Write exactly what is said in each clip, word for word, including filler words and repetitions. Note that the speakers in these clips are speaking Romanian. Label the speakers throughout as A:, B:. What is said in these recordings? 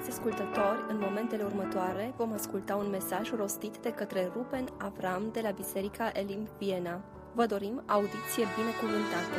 A: Stimați ascultători, în momentele următoare vom asculta un mesaj rostit de către Ruben Avram de la Biserica Elim Viena. Vă dorim audiție binecuvântată!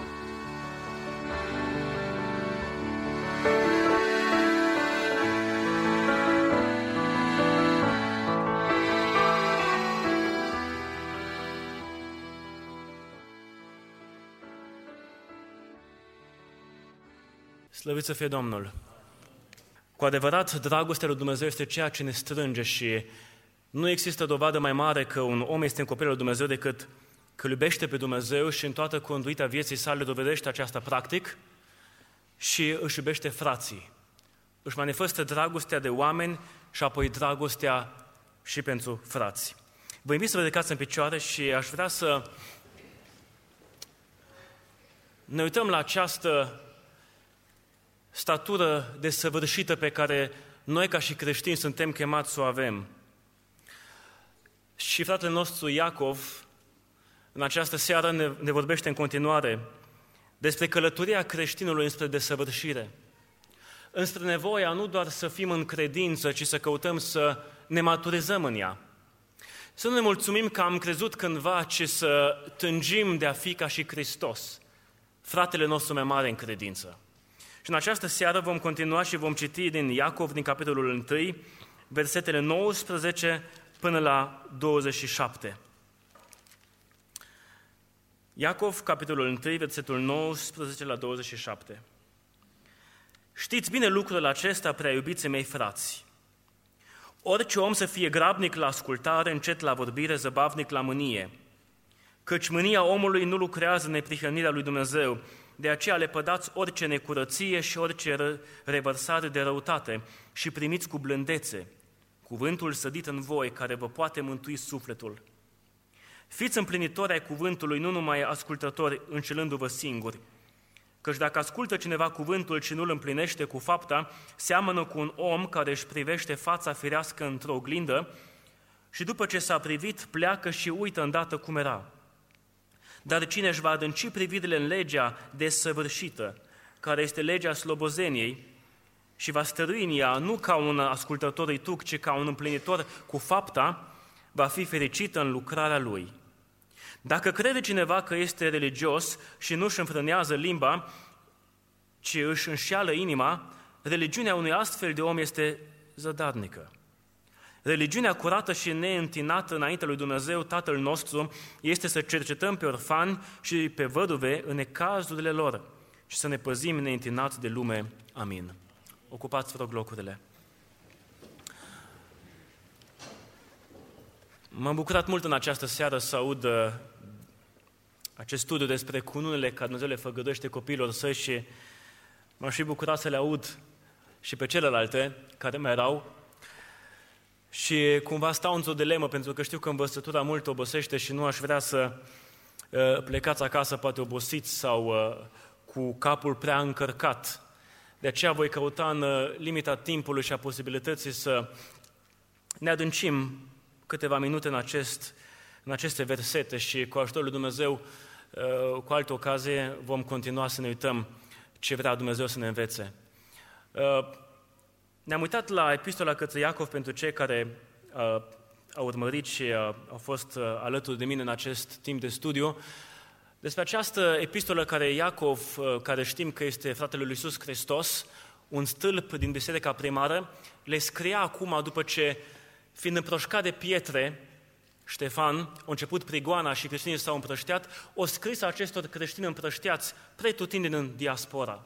B: Slăvit să fie Domnul! Cu adevărat, dragostea lui Dumnezeu este ceea ce ne strânge și nu există dovadă mai mare că un om este în copilul lui Dumnezeu decât că iubește pe Dumnezeu și în toată conduita vieții sale dovedește aceasta practic și își iubește frații. Își manifestă dragostea de oameni și apoi dragostea și pentru frați. Vă invit să vă ridicați în picioare și aș vrea să ne uităm la această statură desăvârșită pe care noi ca și creștini suntem chemați să o avem. Și fratele nostru Iacov, în această seară, ne, ne vorbește în continuare despre călătoria creștinului înspre desăvârșire, înspre nevoia nu doar să fim în credință, ci să căutăm să ne maturizăm în ea. Să nu ne mulțumim că am crezut cândva, ci să tânjim de a fi ca și Hristos, fratele nostru mai mare în credință. Și în această seară vom continua și vom citi din Iacov, din capitolul unu, versetele nouăsprezece până la douăzeci și șapte. Iacov, capitolul unu, versetul nouăsprezece la douăzeci și șapte. Știți bine lucrul acesta, prea iubiții mei frați. Orice om să fie grabnic la ascultare, încet la vorbire, zăbavnic la mânie, căci mânia omului nu lucrează în neprihănirea lui Dumnezeu. De aceea lepădați orice necurăție și orice revărsare de răutate și primiți cu blândețe cuvântul sădit în voi, care vă poate mântui sufletul. Fiți împlinitori ai cuvântului, nu numai ascultători, înșelându-vă singuri. Căci dacă ascultă cineva cuvântul și nu-l împlinește cu fapta, seamănă cu un om care își privește fața firească într-o oglindă și după ce s-a privit, pleacă și uită îndată cum era. Dar cine își va adânci privirile în legea desăvârșită, care este legea slobozeniei, și va stărui în ea, nu ca un ascultător ituc, ci ca un împlinitor cu fapta, va fi fericit în lucrarea lui. Dacă crede cineva că este religios și nu își înfrânează limba, ci își înșeală inima, religiunea unui astfel de om este zădarnică. Religiunea curată și neîntinată înainte lui Dumnezeu, Tatăl nostru, este să cercetăm pe orfani și pe văduve în necazurile lor și să ne păzim neîntinați de lume. Amin. Ocupați, vă rog, locurile. M-am bucurat mult în această seară să aud acest studiu despre cununile care Dumnezeu le făgăduiește copiilor săi și m-am și bucurat să le aud și pe celelalte care mai erau. Și cumva stau într-o dilemă, pentru că știu că învățătura mult obosește și nu aș vrea să uh, plecați acasă poate obosiți sau uh, cu capul prea încărcat. De aceea voi căuta în uh, limita timpului și a posibilității să ne adâncim câteva minute în, acest, în aceste versete și cu ajutorul lui Dumnezeu, uh, cu altă ocazie, vom continua să ne uităm ce vrea Dumnezeu să ne învețe. Uh, Ne-am uitat la epistola către Iacov pentru cei care uh, au urmărit și uh, au fost uh, alături de mine în acest timp de studiu. Despre această epistolă care Iacov, uh, care știm că este fratele lui Iisus Hristos, un stâlp din biserica primară, le scria acum după ce, fiind împroșcat de pietre, Ștefan, a început prigoana și creștinii s-au împrășteat, o scris acestor creștini împrășteați pretutindeni în diaspora.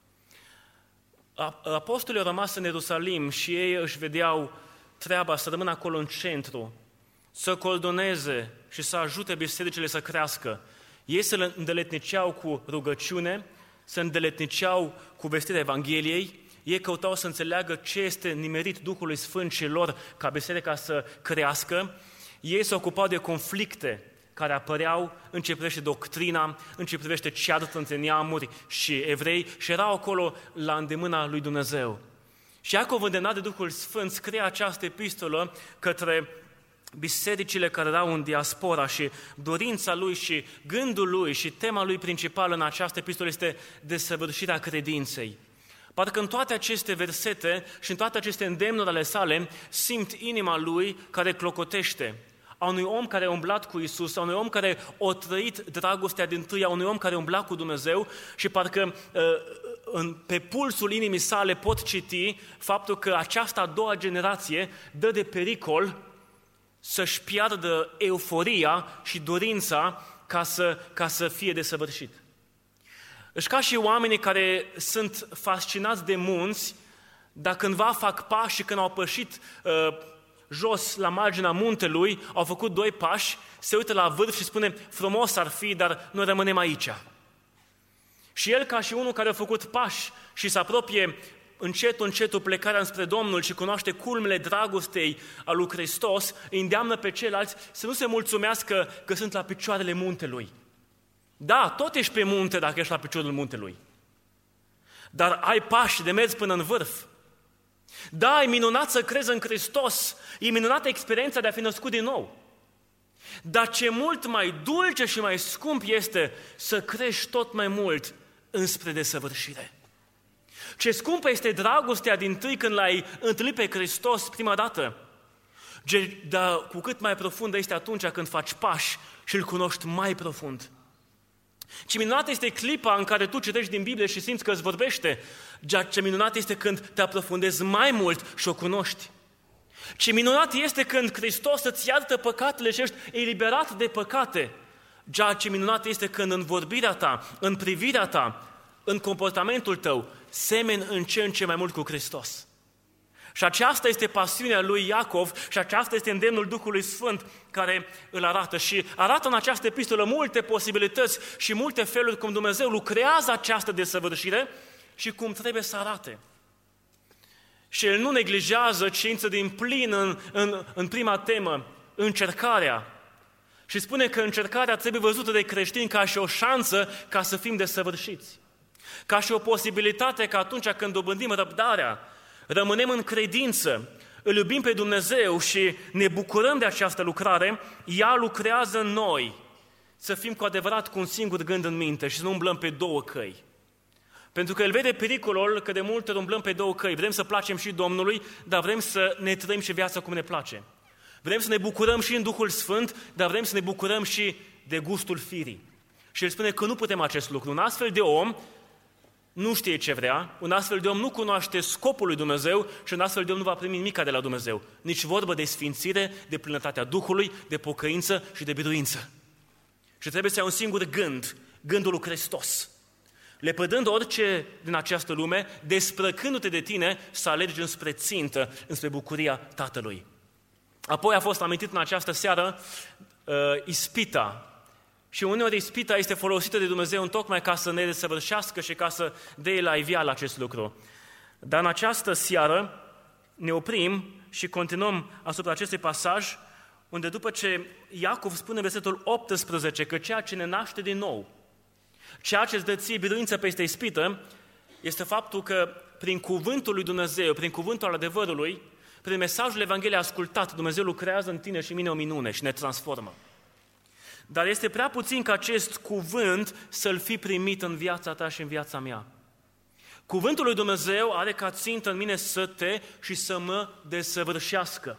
B: Apostolii au rămas în Ierusalim și ei își vedeau treaba să rămână acolo în centru, să coordoneze și să ajute bisericile să crească. Ei se îndeletniceau cu rugăciune, se îndeletniceau cu vestirea Evangheliei, ei căutau să înțeleagă ce este nimerit Duhului Sfânt și lor ca biserica să crească. Ei se ocupau de conflicte care apăreau în ce privește doctrina, în ce privește ceartă între neamuri și evrei și erau acolo la îndemâna lui Dumnezeu. Și Iacov, îndemnat de Duhul Sfânt, scrie această epistolă către bisericile care erau în diaspora și dorința lui și gândul lui și tema lui principală în această epistolă este desăvârșirea credinței. Parcă în toate aceste versete și în toate aceste îndemnuri ale sale simt inima lui care clocotește. A unui om care a umblat cu Iisus, a unui om care a trăit dragostea dintâi, a unui om care a umblat cu Dumnezeu și parcă pe pulsul inimii sale pot citi faptul că această a doua generație dă de pericol să-și piardă euforia și dorința ca să, ca să fie desăvârșit. Deci ca și oamenii care sunt fascinați de munți, dar cândva fac pași și când au pășit uh, jos la marginea muntelui, au făcut doi pași, se uită la vârf și spune, frumos ar fi, dar noi rămânem aici. Și el, ca și unul care a făcut pași și se apropie încetul, încetul plecarea înspre Domnul și cunoaște culmele dragostei a lui Hristos, îi îndeamnă pe ceilalți să nu se mulțumească că sunt la picioarele muntelui. Da, tot ești pe munte dacă ești la piciorul muntelui. Dar ai pași de mers până în vârf. Da, e minunat să crezi în Hristos, e minunată experiența de a fi născut din nou. Dar ce mult mai dulce și mai scump este să crești tot mai mult înspre desăvârșire. Ce scumpă este dragostea dintâi când l-ai întâlnit pe Hristos prima dată. Dar cu cât mai profundă este atunci când faci pași și îl cunoști mai profund. Ce minunat este clipa în care tu citești din Biblie și simți că îți vorbește. Ce minunat este când te aprofundezi mai mult și o cunoști. Ce minunat este când Hristos îți iartă păcatele și ești eliberat de păcate. Ce minunat este când în vorbirea ta, în privirea ta, în comportamentul tău, semeni în ce în ce mai mult cu Hristos. Și aceasta este pasiunea lui Iacov și aceasta este îndemnul Duhului Sfânt care îl arată. Și arată în această epistolă multe posibilități și multe feluri cum Dumnezeu lucrează această desăvârșire și cum trebuie să arate. Și el nu neglijează, ci intră din plin în, în, în prima temă, încercarea. Și spune că încercarea trebuie văzută de creștini ca și o șansă ca să fim desăvârșiți. Ca și o posibilitate că atunci când dobândim răbdarea, rămânem în credință, îl iubim pe Dumnezeu și ne bucurăm de această lucrare, ea lucrează în noi, să fim cu adevărat cu un singur gând în minte și să nu umblăm pe două căi. Pentru că el vede pericolul că de multe ori umblăm pe două căi. Vrem să placem și Domnului, dar vrem să ne trăim și viața cum ne place. Vrem să ne bucurăm și în Duhul Sfânt, dar vrem să ne bucurăm și de gustul firii. Și el spune că nu putem acest lucru. Un astfel de om nu știe ce vrea, un astfel de om nu cunoaște scopul lui Dumnezeu și un astfel de om nu va primi nimic de la Dumnezeu. Nici vorbă de sfințire, de plinătatea Duhului, de pocăință și de biruință. Și trebuie să ai un singur gând, gândul lui Hristos. Lepădând orice din această lume, desprăcându-te de tine, să alergi înspre țintă, înspre bucuria Tatălui. Apoi a fost amintit în această seară uh, ispita. Și uneori ispita este folosită de Dumnezeu întocmai ca să ne desăvârșească și ca să dea la iveală acest lucru. Dar în această seară ne oprim și continuăm asupra acestui pasaj, unde după ce Iacov spune versetul optsprezece că ceea ce ne naște din nou, ceea ce îți dă ție biruință peste ispită, este faptul că prin cuvântul lui Dumnezeu, prin cuvântul al adevărului, prin mesajul Evangheliei ascultat, Dumnezeu lucrează în tine și în mine o minune și ne transformă. Dar este prea puțin ca acest cuvânt să-l fi primit în viața ta și în viața mea. Cuvântul lui Dumnezeu are ca țintă în mine să te și să mă desăvârșească.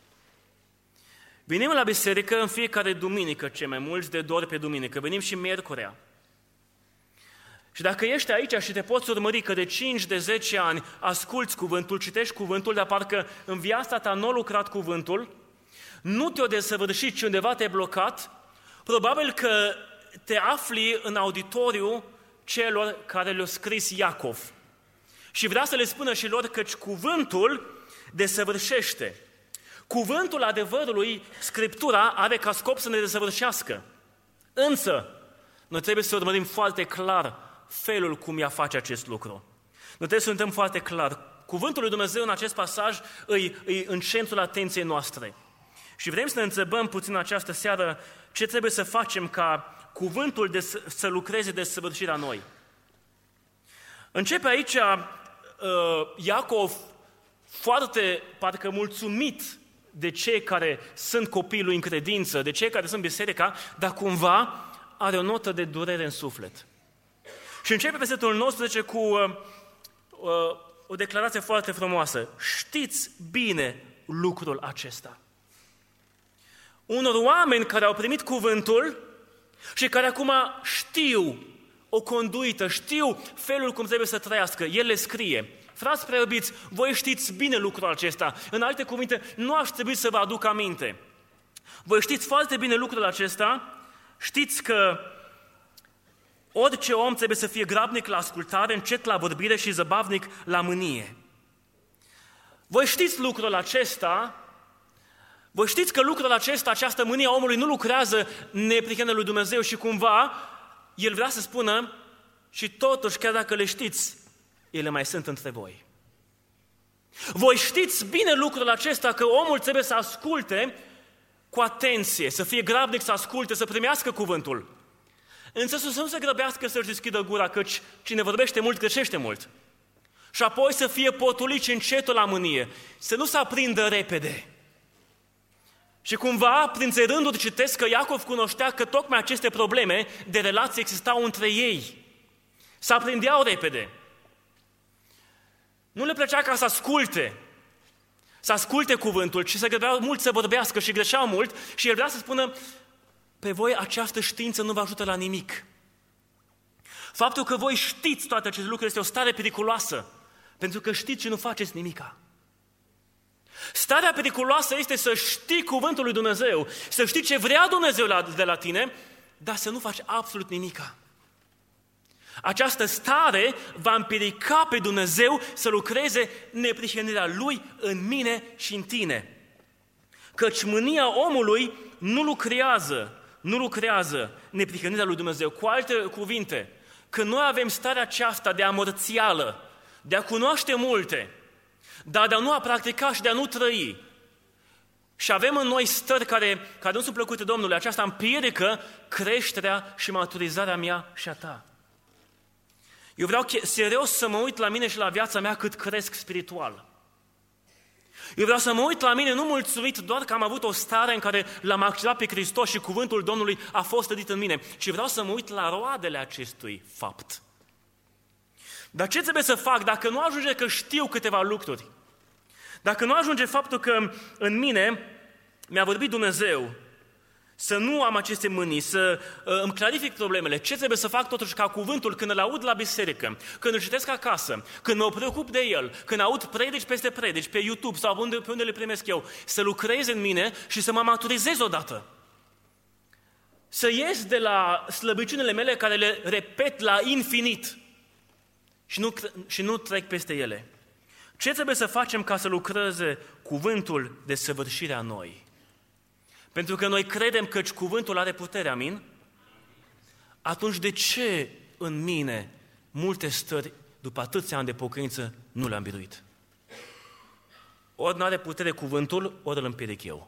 B: Venim la biserică în fiecare duminică, cei mai mulți de două ori pe duminică, venim și miercurea. Și dacă ești aici și te poți urmări că de cinci, de zece ani asculți cuvântul, citești cuvântul, dar parcă în viața ta nu a lucrat cuvântul, nu te-o desăvârșit, ci undeva te-ai blocat, probabil că te afli în auditoriu celor care le-au scris Iacov. Și vrea să le spună și lor căci cuvântul desăvârșește. Cuvântul adevărului, Scriptura, are ca scop să ne desăvârșească. Însă, noi trebuie să urmărim foarte clar felul cum ea face acest lucru. Noi trebuie să uităm foarte clar. Cuvântul lui Dumnezeu în acest pasaj îi, îi în centrul atenției noastre. Și vrem să ne întrebăm puțin această seară ce trebuie să facem ca cuvântul de, să lucreze de săvârșirea noi. Începe aici uh, Iacov foarte, parcă mulțumit de cei care sunt copiii lui în credință, de cei care sunt biserica, dar cumva are o notă de durere în suflet. Și începe versetul nouăsprezece cu uh, o declarație foarte frumoasă. Știți bine lucrul acesta. Unor oameni care au primit cuvântul și care acum știu o conduită, știu felul cum trebuie să trăiască. El le scrie. Frați prea iubiți, voi știți bine lucrul acesta. În alte cuvinte, nu aș trebui să vă aduc aminte. Voi știți foarte bine lucrul acesta. Știți că orice om trebuie să fie grabnic la ascultare, încet la vorbire și zăbavnic la mânie. Voi știți lucrul acesta. Voi știți că lucrul acesta, această mânie a omului nu lucrează neprihănirea lui Dumnezeu și cumva el vrea să spună și totuși, chiar dacă le știți, ele mai sunt între voi. Voi știți bine lucrul acesta că omul trebuie să asculte cu atenție, să fie grabnic să asculte, să primească cuvântul. Însă să nu se grăbească să-și deschidă gura, căci cine vorbește mult, greșește mult. Și apoi să fie potolit și încetul la mânie, să nu se aprindă repede. Și cumva, prin rânduri, citesc că Iacov cunoștea că tocmai aceste probleme de relație existau între ei. Se aprindeau repede. Nu le plăcea ca să asculte, să asculte cuvântul, ci să grăbeau mult să vorbească și greșeau mult și el vrea să spună, pe voi această știință nu vă ajută la nimic. Faptul că voi știți toate aceste lucruri este o stare periculoasă, pentru că știți și nu faceți nimica. Starea periculoasă este să știi cuvântul lui Dumnezeu, să știi ce vrea Dumnezeu de la tine, dar să nu faci absolut nimica. Această stare va împiedica pe Dumnezeu să lucreze neprihănirea Lui în mine și în tine. Căci mânia omului nu lucrează, nu lucrează neprihănirea lui Dumnezeu. Cu alte cuvinte, că noi avem starea aceasta de amărțială, de a cunoaște multe, dar de a nu a practica și de a nu trăi. Și avem în noi stări care, care nu sunt plăcute Domnului, aceasta împiedică creșterea și maturizarea mea și a ta. Eu vreau serios să mă uit la mine și la viața mea cât cresc spiritual. Eu vreau să mă uit la mine nu mulțumit doar că am avut o stare în care l-am acceptat pe Hristos și cuvântul Domnului a fost trădit în mine, ci vreau să mă uit la roadele acestui fapt. Dar ce trebuie să fac dacă nu ajunge că știu câteva lucruri? Dacă nu ajunge faptul că în mine mi-a vorbit Dumnezeu, să nu am aceste mânii, să uh, îmi clarific problemele, ce trebuie să fac totuși ca cuvântul când îl aud la biserică, când îl citesc acasă, când mă preocup de el, când aud predici peste predici, pe YouTube sau unde, pe unde le primesc eu, să lucrez în mine și să mă maturizez odată. Să ies de la slăbiciunile mele care le repet la infinit și nu, și nu trec peste ele. Ce trebuie să facem ca să lucreze cuvântul de săvârșire a noi? Pentru că noi credem că cuvântul are putere, amin? Atunci de ce în mine multe stări, după atâția ani de pocăință, nu le-am biruit? Ori nu are putere cuvântul, ori îl împiedic eu.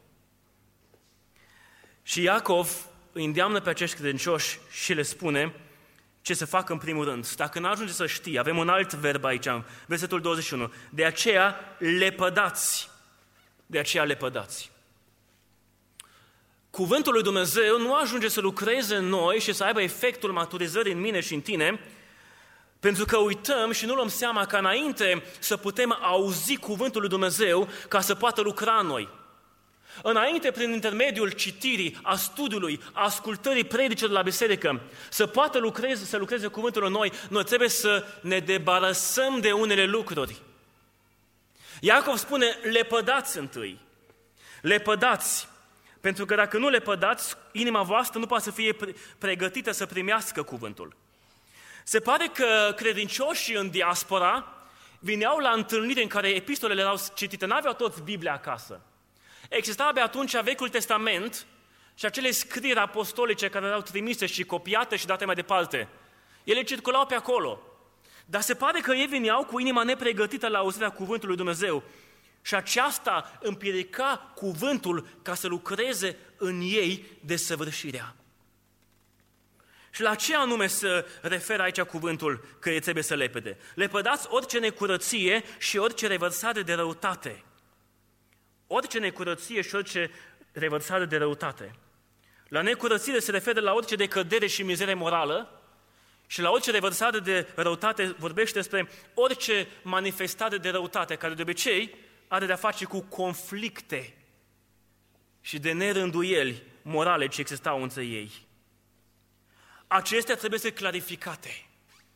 B: Și Iacov îi îndeamnă pe acești credincioși și le spune ce să facă în primul rând. Dacă nu ajunge să știi, avem un alt verb aici, versetul douăzeci și unu. De aceea lepădați. De aceea lepădați. Cuvântul lui Dumnezeu nu ajunge să lucreze în noi și să aibă efectul maturizării în mine și în tine, pentru că uităm și nu luăm seama că înainte să putem auzi cuvântul lui Dumnezeu ca să poată lucra în noi. Înainte, prin intermediul citirii, a studiului, a ascultării predicilor la biserică, să poată lucreze, să lucreze cuvântul în noi, noi trebuie să ne debarasăm de unele lucruri. Iacov spune, lepădați întâi, lepădați. Pentru că dacă nu le pădați, inima voastră nu poate să fie pregătită să primească cuvântul. Se pare că credincioșii în diaspora vineau la întâlniri în care epistolele erau citite, n-aveau toți Biblia acasă. Exista abia atunci Vechiul Testament și acele scrieri apostolice care erau trimise și copiate și date mai departe. Ele circulau pe acolo. Dar se pare că ei vineau cu inima nepregătită la auzirea cuvântului lui Dumnezeu. Și aceasta împiedica cuvântul ca să lucreze în ei desăvârșirea. Și la ce anume se referă aici cuvântul că ei trebuie să lepede? Lepădați orice necurăție și orice revărsare de răutate. Orice necurăție și orice revărsare de răutate. La necurăție se referă la orice decădere și mizerie morală Și la orice revărsare de răutate vorbește despre orice manifestare de răutate, care de obicei are de-a face cu conflicte și de nerânduieli morale ce existau între ei. Acestea trebuie să fie clarificate.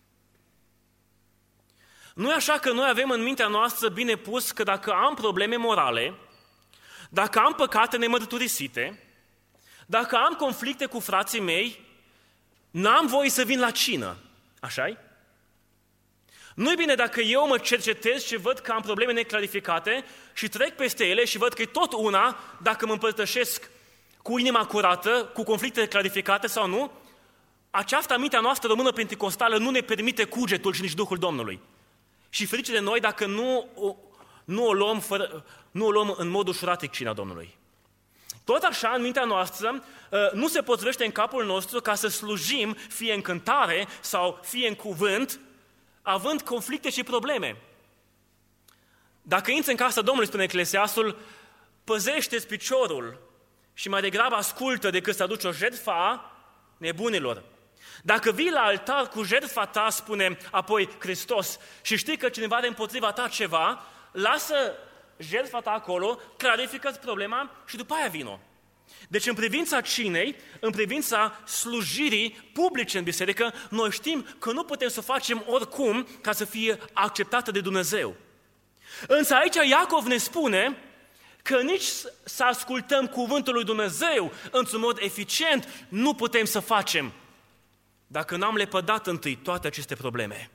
B: Nu e așa că noi avem în mintea noastră bine pus că dacă am probleme morale, dacă am păcate nemărturisite, dacă am conflicte cu frații mei, n-am voie să vin la cină. Așa-i? Nu-i bine dacă eu mă cercetez și văd că am probleme neclarificate și trec peste ele și văd că e tot una dacă mă împărtășesc cu inima curată, cu conflicte clarificate sau nu. Aceasta, mintea noastră română penticostală, nu ne permite cugetul și nici Duhul Domnului. Și ferice de noi dacă nu, nu, o, luăm fără, nu o luăm în mod ușuratic cina Domnului. Tot așa, în mintea noastră, nu se potrivește în capul nostru ca să slujim fie în cântare sau fie în cuvânt, având conflicte și probleme. Dacă intri în casa Domnului, spune Eclesiastul, păzește-ți piciorul și mai degrabă ascultă decât să aduci o jertfă a nebunilor. Dacă vii la altar cu jertfa ta, spune apoi Hristos, și știi că cineva are împotriva ta ceva, lasă jertfa ta acolo, clarifică-ți problema și după aia vino. Deci în privința cinei, în privința slujirii publice în biserică, noi știm că nu putem să o facem oricum ca să fie acceptată de Dumnezeu. Însă aici Iacov ne spune că nici să ascultăm cuvântul lui Dumnezeu într-un mod eficient nu putem să facem dacă n-am lepădat întâi toate aceste probleme.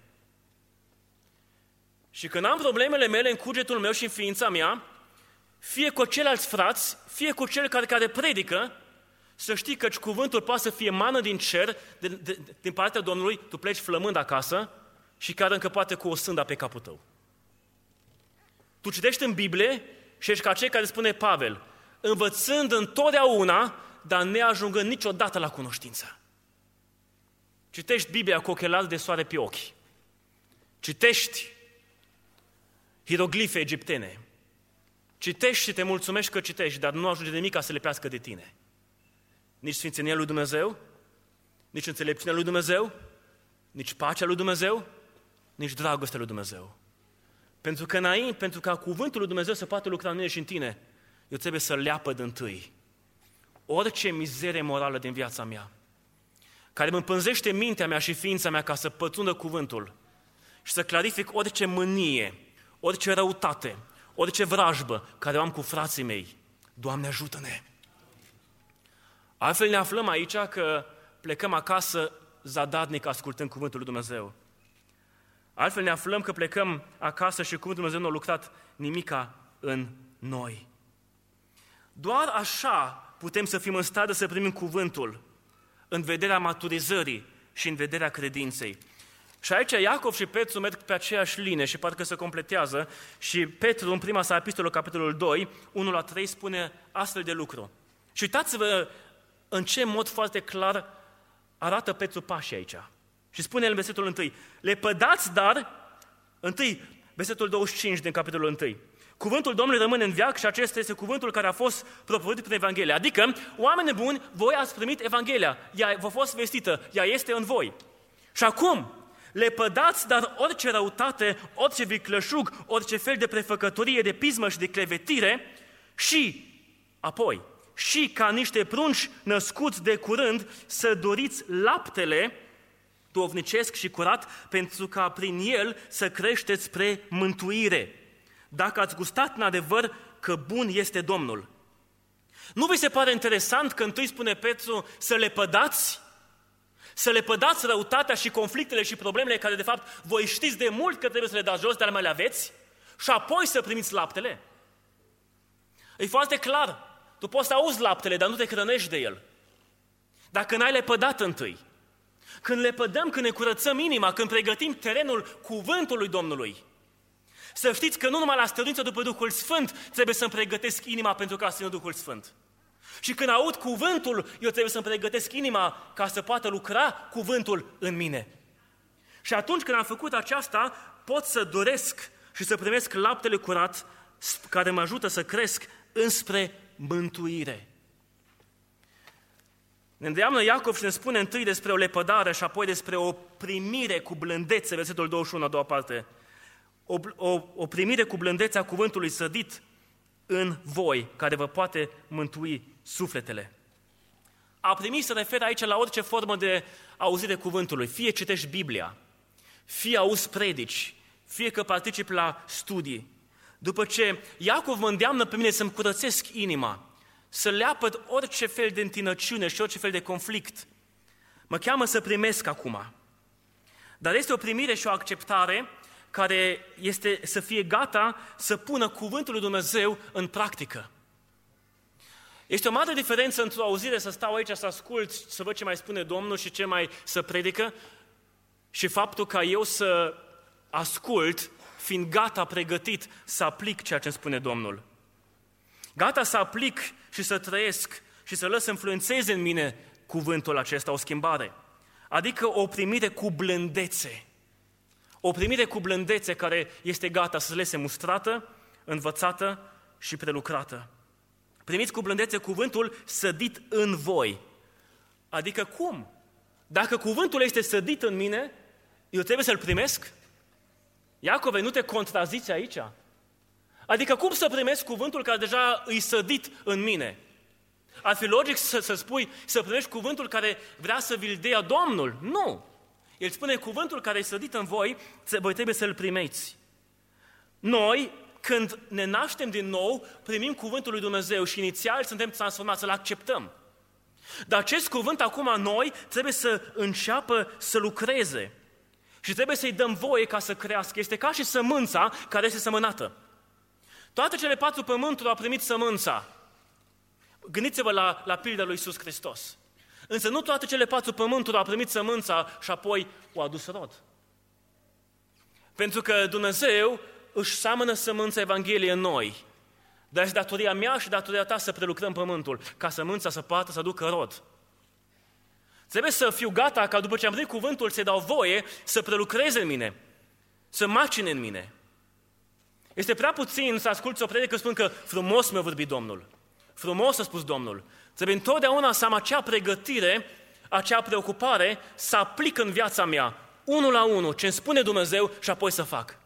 B: Și când am problemele mele în cugetul meu și în ființa mea, fie cu ceilalți frați, fie cu cel care, care predică, să știi că cuvântul poate să fie mană din cer, de, de, din partea Domnului, tu pleci flămând acasă și care încă poate cu o sânda pe capul tău. Tu citești în Biblie și ești ca cei care spune Pavel, învățând întotdeauna, dar neajungând niciodată la cunoștință. Citești Biblia cu ochelari de soare pe ochi. Citești hieroglife egiptene. Citești și te mulțumești că citești, dar nu ajunge nimic ca să le lepească de tine. Nici sfințenia lui Dumnezeu, nici înțelepciunea lui Dumnezeu, nici pacea lui Dumnezeu, nici dragostea lui Dumnezeu. Pentru că înainte, pentru ca cuvântul lui Dumnezeu să poată lucra în mine și în tine, eu trebuie să leapăd întâi orice mizerie morală din viața mea, care mă împânzește mintea mea și ființa mea ca să pătrundă cuvântul și să clarific orice mânie, orice răutate, orice vrajbă care o am cu frații mei. Doamne, ajută-ne! Altfel ne aflăm aici că plecăm acasă zadarnic ascultând cuvântul lui Dumnezeu. Altfel ne aflăm că plecăm acasă și cuvântul lui Dumnezeu nu a lucrat nimica în noi. Doar așa putem să fim în stare să primim cuvântul în vederea maturizării și în vederea credinței. Și aici Iacov și Petru merg pe aceeași linie și parcă se completează și Petru în prima sa epistolă, capitolul doi, unu la trei, spune astfel de lucru. Și uitați-vă în ce mod foarte clar arată Petru pașii aici. Și spune în versetul unu, lepădați dar, întâi, versetul douăzeci și cinci din capitolul unu, cuvântul Domnului rămâne în veac și acesta este cuvântul care a fost propovăduit prin Evanghelie. Adică, oameni buni, voi ați primit Evanghelia, ea v-a fost vestită, ea este în voi. Și acum, lepădați dar orice răutate, orice vicleșug, orice fel de prefăcătorie, de pismă și de clevetire și, apoi, și ca niște prunci născuți de curând să doriți laptele duhovnicesc și curat pentru ca prin el să creșteți spre mântuire. Dacă ați gustat în adevăr că bun este Domnul. Nu vi se pare interesant că întâi spune Petru să lepădați? Să lepădați răutatea și conflictele și problemele care de fapt voi știți de mult că trebuie să le dați jos, dar mai le aveți? Și apoi să primiți laptele? E foarte clar. Tu poți să auzi laptele, dar nu te hrănești de el. Dacă n-ai lepădat întâi. Când lepădăm, când ne curățăm inima, când pregătim terenul cuvântului Domnului, să știți că nu numai la stăruință după Duhul Sfânt trebuie să-mi pregătesc inima pentru ca să țină Duhul Sfânt. Și când aud cuvântul, eu trebuie să-mi pregătesc inima ca să poată lucra cuvântul în mine. Și atunci când am făcut aceasta, pot să doresc și să primesc laptele curat care mă ajută să cresc înspre mântuire. Ne îndeamnă Iacov și ne spune întâi despre o lepădare și apoi despre o primire cu blândețe, versetul douăzeci și unu, a doua parte. O, o, o primire cu blândețe a cuvântului sădit în voi, care vă poate mântui sufletele. A primi se referă aici la orice formă de auzire cuvântului. Fie citești Biblia, fie auzi predici, fie că participi la studii. După ce Iacov mă îndeamnă pe mine să-mi curățesc inima, să leapăd orice fel de întinăciune și orice fel de conflict, mă cheamă să primesc acum. Dar este o primire și o acceptare care este să fie gata să pună cuvântul lui Dumnezeu în practică. Este o mare diferență într-o auzire să stau aici, să ascult, să văd ce mai spune Domnul și ce mai să predică, și faptul ca eu să ascult, fiind gata, pregătit să aplic ceea ce îmi spune Domnul. Gata să aplic și să trăiesc și să lăs să influențeze în mine cuvântul acesta, o schimbare. Adică o primire cu blândețe. O primire cu blândețe care este gata să lese mustrată, învățată și prelucrată. Primiți cu blândețe cuvântul sădit în voi. Adică cum? Dacă cuvântul este sădit în mine, eu trebuie să-l primesc? Iacove, nu te contraziți aici? Adică cum să primesc cuvântul care deja îi sădit în mine? Ar fi logic să, să spui, să primești cuvântul care vrea să vi-l dea Domnul? Nu! El spune, cuvântul care e sădit în voi, voi trebuie să-l primeți. Noi, când ne naștem din nou, primim cuvântul lui Dumnezeu și inițial suntem transformați, să-l acceptăm. Dar acest cuvânt acum noi trebuie să înceapă să lucreze și trebuie să-i dăm voie ca să crească. Este ca și sămânța care este sămânată. Toate cele patru pământuri au primit sămânța. Gândiți-vă la, la pilda lui Iisus Hristos. Însă nu toate cele patru pământuri au primit sămânța și apoi o adus rod. Pentru că Dumnezeu își seamănă sămânța Evangheliei în noi. Dar este datoria mea și datoria ta să prelucrăm pământul, ca sămânța să poată să aducă rod. Trebuie să fiu gata ca după ce am primit cuvântul să-i dau voie să prelucreze în mine, să macine în mine. Este prea puțin să asculți o predică spun că frumos mi-a vorbit Domnul. Frumos a spus Domnul. Trebuie întotdeauna să am acea pregătire, acea preocupare să aplic în viața mea, unul la unul, ce îmi spune Dumnezeu și apoi să fac.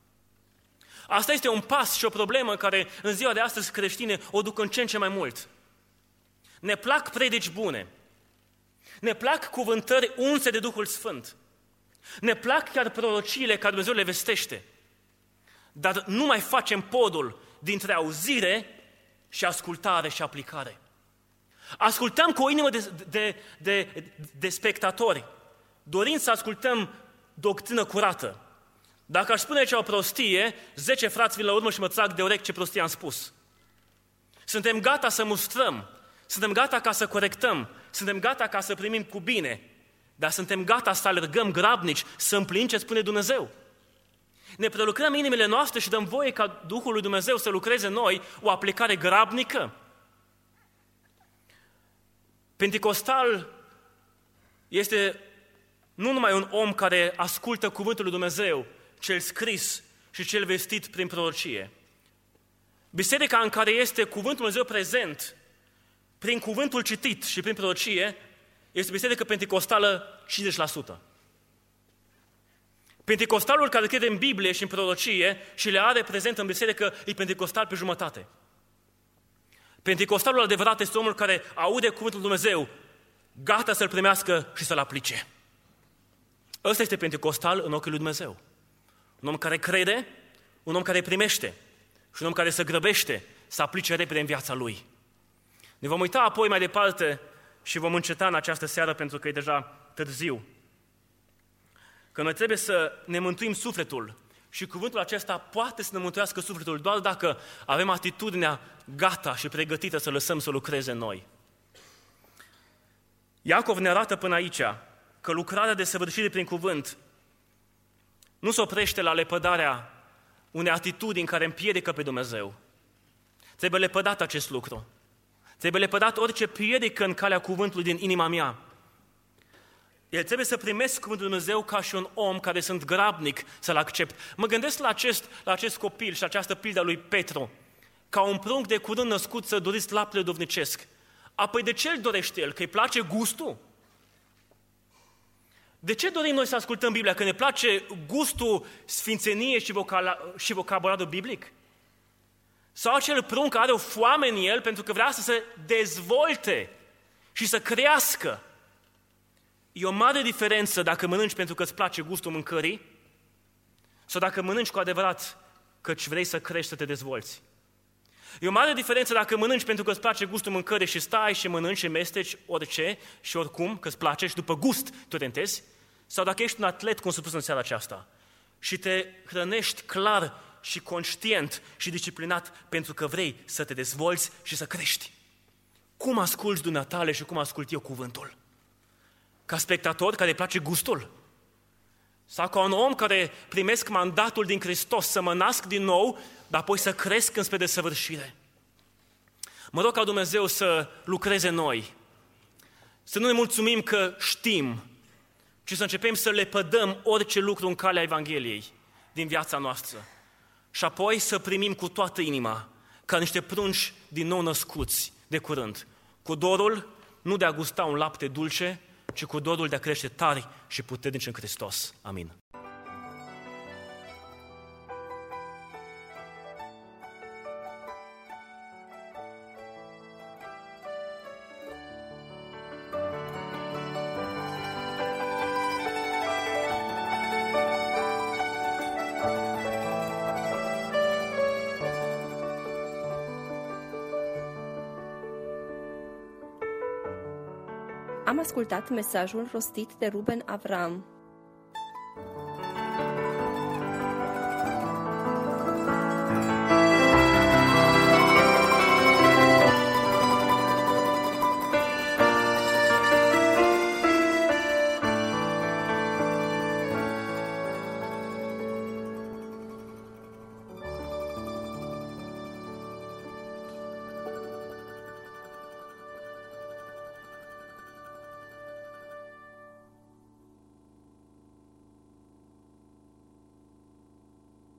B: Asta este un pas și o problemă care în ziua de astăzi creștine o duc în ce în ce mai mult. Ne plac predici bune. Ne plac cuvântări unse de Duhul Sfânt. Ne plac chiar prorociile care Dumnezeu le vestește. Dar nu mai facem podul dintre auzire și ascultare și aplicare. Ascultăm cu o inimă de, de, de, de spectatori, dorind să ascultăm doctrină curată. Dacă aș spune aici o prostie, zece frați vin la urmă și mă trag de urechi ce prostie am spus. Suntem gata să mustrăm, suntem gata ca să corectăm, suntem gata ca să primim cu bine, dar suntem gata să alergăm grabnici, să împlinim ce spune Dumnezeu. Ne prelucrăm inimile noastre și dăm voie ca Duhul lui Dumnezeu să lucreze în noi o aplicare grabnică. Penticostal este nu numai un om care ascultă cuvântul lui Dumnezeu, cel scris și cel vestit prin prorocie. Biserica în care este cuvântul lui Dumnezeu prezent, prin cuvântul citit și prin prorocie, este biserică penticostală cincizeci la sută. Penticostalul care crede în Biblie și în prorocie și le are prezent în biserică e penticostal pe jumătate. Penticostalul adevărat este omul care aude cuvântul lui Dumnezeu, gata să-l primească și să-l aplice. Ăsta este penticostal în ochii lui Dumnezeu. Un om care crede, un om care primește și un om care se grăbește să aplice repede în viața lui. Ne vom uita apoi mai departe și vom înceta în această seară pentru că e deja târziu. Că noi trebuie să ne mântuim sufletul și cuvântul acesta poate să ne mântuiască sufletul doar dacă avem atitudinea gata și pregătită să lăsăm să lucreze în noi. Iacov ne arată până aici că lucrarea de săvârșire prin cuvânt nu se oprește la lepădarea unei atitudini care împiedică pe Dumnezeu. Trebuie lepădat acest lucru. Trebuie lepădat orice piedică în calea cuvântului din inima mea. El trebuie să primesc cuvântul lui Dumnezeu ca și un om care sunt grabnic să-l accept. Mă gândesc la acest, la acest copil și această pildă lui Petru, ca un prunc de curând născut să doriți laptele dovnicesc. Apoi de ce îl dorește El? Că îi place gustul? De ce dorim noi să ascultăm Biblia? Că ne place gustul sfințeniei și, vocala- și vocabularul biblic? Sau acel prunc are o foame în el pentru că vrea să se dezvolte și să crească? E o mare diferență dacă mănânci pentru că îți place gustul mâncării sau dacă mănânci cu adevărat căci vrei să crești, să te dezvolți. E o mare diferență dacă mănânci pentru că îți place gustul mâncării și stai și mănânci și mesteci orice și oricum, că îți place și după gust te orientezi, sau dacă ești un atlet, cum s-a spus în seara aceasta, și te hrănești clar și conștient și disciplinat pentru că vrei să te dezvolți și să crești. Cum asculți dumneatale și cum ascult eu cuvântul? Ca spectator care îi place gustul? Sau ca un om care primesc mandatul din Hristos să mă nasc din nou, dar apoi să cresc înspre desăvârșire? Mă rog ca Dumnezeu să lucreze în noi, să nu ne mulțumim că știm, ci să începem să lepădăm orice lucru în calea Evangheliei din viața noastră. Și apoi să primim cu toată inima, ca niște prunci din nou născuți de curând, cu dorul nu de a gusta un lapte dulce, ci cu dorul de a crește tari și puternici în Hristos. Amin.
A: Am ascultat mesajul rostit de Ruben Avram.